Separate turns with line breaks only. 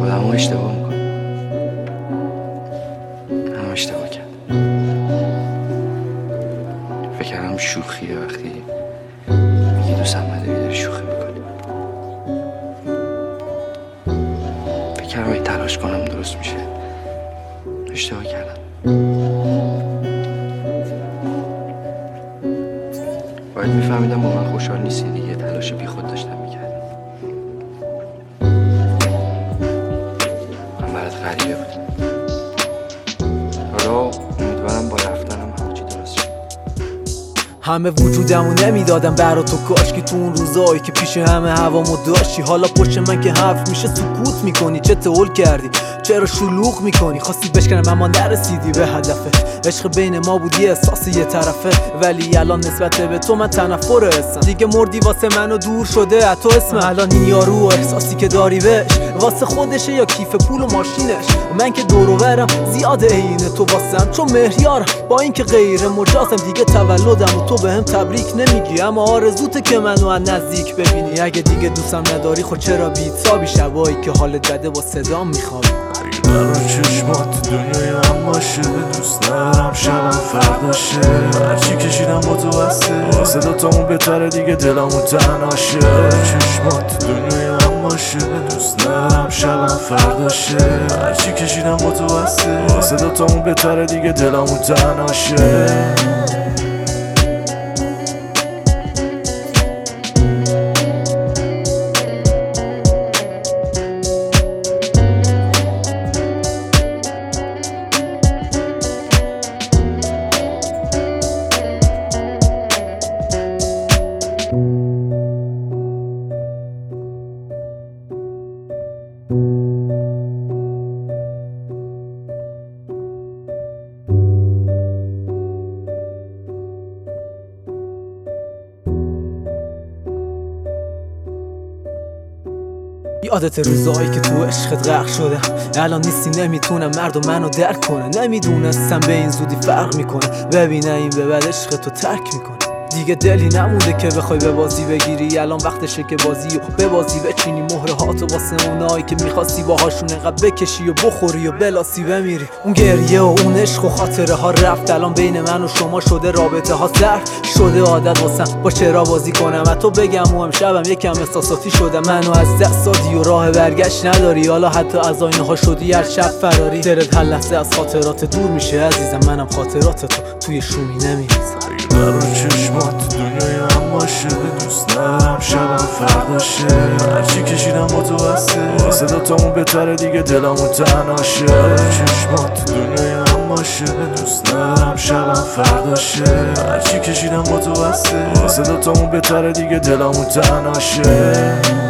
آدم اشتباه میکنه. هم اشتباه کرد. فکر کردم شوخیه وقتی میگی دوستم نداری داری شوخی میکنی. فکر کردم اگه تلاش کنم درست میشه. اشتباه کردم. باید میفهمیدم با من خوشحال نیستی دیگه. تلاش بی خود داشتم میکردم. من برات غریبه بود. حالا امیدوارم با رفتنم همه چی درست شد.
همه وجودمو نمیدادم برا تو، کاش که تو اون روزایی که پیش همه هوامو داشتی. حالا پشت من که حرف میشه سکوت میکنی. چه تول کردی؟ چرا شلوغ میکنی؟ خواستی بشکنم اما نرسیدی به هدفت. عشق بین ما بود یه احساس یه طرفه، ولی الان نسبت به تو من تنفر حسم. دیگه مردی واسه منو دور شده از تو اسم. الان این یارو احساسی که داری بهش واسه خودشه یا کیف پول و ماشینش؟ من که دور و برم زیاد عین تو واسم، چون مهریارم با اینکه غیر مجازم. دیگه تولدم و تو بهم تبریک نمیگی، اما آرزوته که منو از نزدیک ببینی. اگه دیگه دوستم نداری خود چرا بی‌حسابی شبایی که حالت بده با صدام میخوابی؟
برا چشمات دنیای من باشه، دوست ندارم شبم فرداشه. هرچی کشیدم با تو بسته، صدا تامون بهتره دیگه دلمون تنهاشه. چشمات دنیای من باشه، دوست ندارم شبم فرداشه. هرچی کشیدم با تو بسته، صدا تامون بهتره دیگه دلمون تنهاشه.
یادت روزایی که تو عشقت غرق شدم، الان نیستی نمیتونم مردم منو درک کنه. نمیدونستم به این زودی فرق میکنه، ببینه این به بعد عشق تو ترک میکنه. دیگه دلی نمونده که بخوای به بازی بگیری، الان وقتشه که بازی و به بازی بچینی. مهره هاتو واسه اونایی که میخواستی باهاشون انقدر بکشی و بخوری و بلاسی بمیری. اون گریه و اون عشق و خاطره ها رفت، الان بین من و شما شده رابطه ها سرد شده. عادت واسم با چرا بازی کنم تو بگم و امشبم یکم احساساتی شدم. منو از دست دادی و راه برگشت نداری، حالا حتی از آینه ها شدی هر شب فراری. دلت هر لحظه از خاطرات دور میشه عزیزم، منم خاطرات تو توی شومی نمیریزم.
برا چشمات دنیای من باشه، دوست ندارم شبم فرداشه. هرچی کشیدم با تو بسته، صدا تامون بهتره دیگه دلمون تنهاشه. چشمات دنیای من باشه، دوست ندارم شبم فرداشه. هرچی کشیدم با تو بسته، صدا تامون بهتره دیگه دلمون تنهاشه.